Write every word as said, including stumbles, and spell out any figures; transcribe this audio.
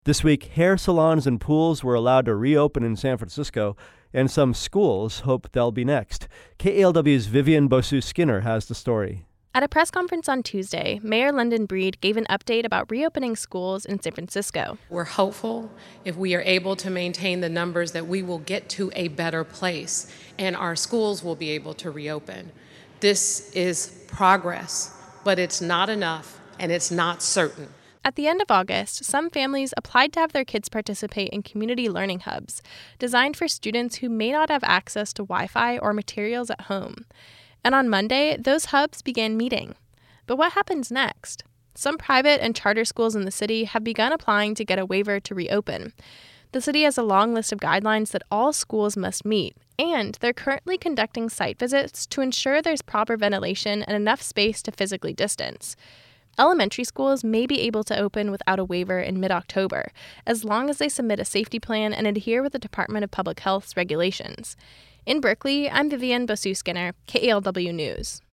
This week, hair salons and pools were allowed to reopen in San Francisco, and some schools hope they'll be next. K E L W's Vivian Bosu-Skinner has the story. At a press conference on Tuesday, Mayor London Breed gave an update about reopening schools in San Francisco. We're hopeful if we are able to maintain the numbers that we will get to a better place and our schools will be able to reopen. This is progress, but it's not enough and it's not certain. At the end of August, some families applied to have their kids participate in community learning hubs, designed for students who may not have access to Wi-Fi or materials at home. And on Monday, those hubs began meeting. But what happens next? Some private and charter schools in the city have begun applying to get a waiver to reopen. The city has a long list of guidelines that all schools must meet, and they're currently conducting site visits to ensure there's proper ventilation and enough space to physically distance. Elementary schools may be able to open without a waiver in mid-October, as long as they submit a safety plan and adhere with the Department of Public Health's regulations. In Berkeley, I'm Vivian Bosu-Skinner, K E L W News.